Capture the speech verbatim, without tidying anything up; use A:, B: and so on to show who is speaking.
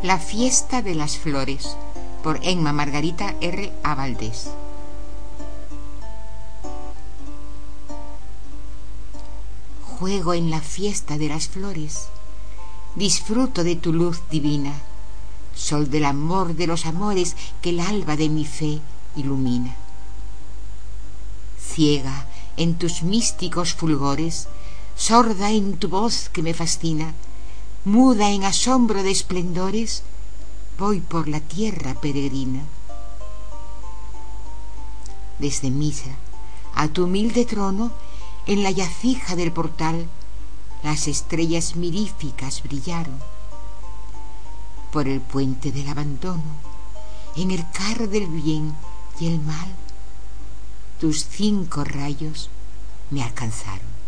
A: La fiesta de las flores, por Emma Margarita R. A. Valdés. Juego en la fiesta de las flores, disfruto de tu luz divina, sol del amor de los amores que el alba de mi fe ilumina. Ciega en tus místicos fulgores, sorda en tu voz que me fascina, muda en asombro de esplendores, voy por la tierra peregrina. Desde misa a tu humilde trono, en la yacija del portal, las estrellas miríficas brillaron. Por el puente del abandono, en el carro del bien y el mal, tus cinco rayos me alcanzaron.